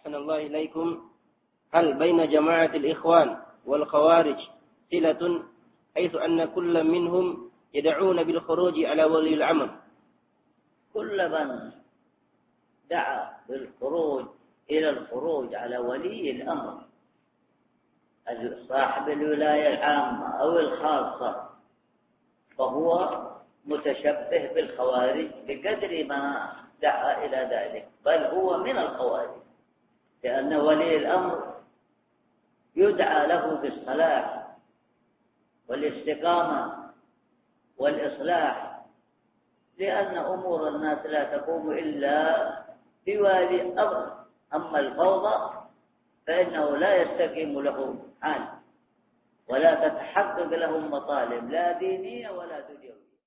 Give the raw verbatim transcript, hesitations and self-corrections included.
أحسن الله إليكم، هل بين جماعة الإخوان والخوارج صلة، حيث أن كل منهم يدعون بالخروج على ولي الأمر؟ كل من دعا بالخروج إلى الخروج على ولي الأمر صاحب الولاية العامة أو الخاصة فهو متشبه بالخوارج بقدر ما دعا إلى ذلك، بل هو من الخوارج، لأن ولي الأمر يدعى له بالصلاح والاستقامة والإصلاح، لأن أمور الناس لا تقوم إلا بوالي أمر. أما الفوضى فإنه لا يستقيم له حال ولا تتحقق لهم مطالب لا دينية ولا دنيوية.